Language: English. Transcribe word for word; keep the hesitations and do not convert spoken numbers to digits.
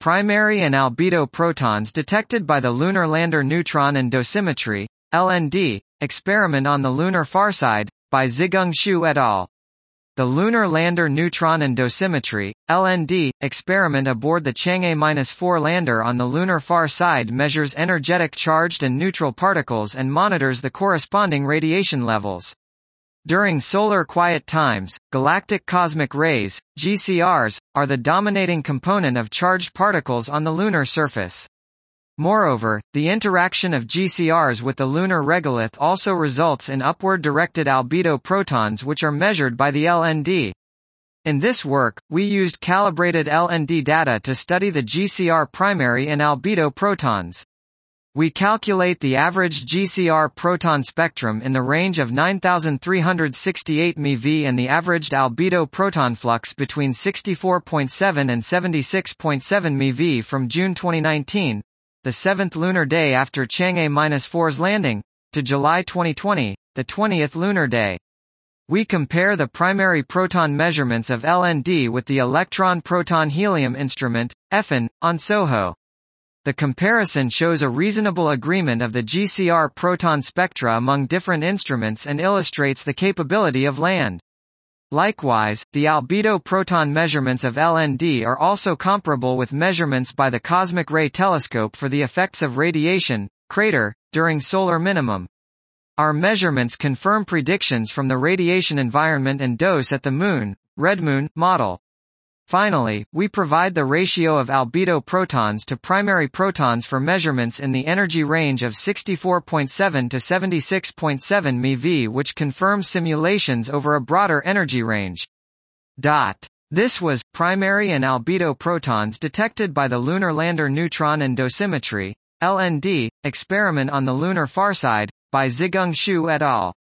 primary and albedo protons detected by the Lunar Lander Neutron and Dosimetry, L N D, experiment on the lunar farside, by Zhigang Xu et al. The Lunar Lander Neutron and Dosimetry, L N D, experiment aboard the Chang'e four lander on the lunar far side measures energetic charged and neutral particles and monitors the corresponding radiation levels. During solar quiet times, galactic cosmic rays, G C Rs, are the dominating component of charged particles on the lunar surface. Moreover, the interaction of G C Rs with the lunar regolith also results in upward-directed albedo protons which are measured by the L N D. In this work, we used calibrated L N D data to study the G C R primary and albedo protons. We calculate the average G C R proton spectrum in the range of nine thousand three hundred sixty-eight MeV and the averaged albedo proton flux between sixty-four point seven and seventy-six point seven MeV from June twenty nineteen, the seventh lunar day after Chang'e four's landing, to July twenty twenty, the twentieth lunar day. We compare the primary proton measurements of L N D with the electron-proton-helium instrument, E F I N, on SOHO. The comparison shows a reasonable agreement of the G C R proton spectra among different instruments and illustrates the capability of LAND. Likewise, the albedo proton measurements of L N D are also comparable with measurements by the Cosmic Ray Telescope for the effects of radiation, crater, during solar minimum. Our measurements confirm predictions from the radiation environment and dose at the Moon, Redmoon, model. Finally, we provide the ratio of albedo protons to primary protons for measurements in the energy range of sixty-four point seven to seventy-six point seven MeV, which confirms simulations over a broader energy range. Dot. This was primary and albedo protons detected by the Lunar Lander Neutron and Dosimetry, L N D, experiment on the lunar farside, by Zhigang Xu et al.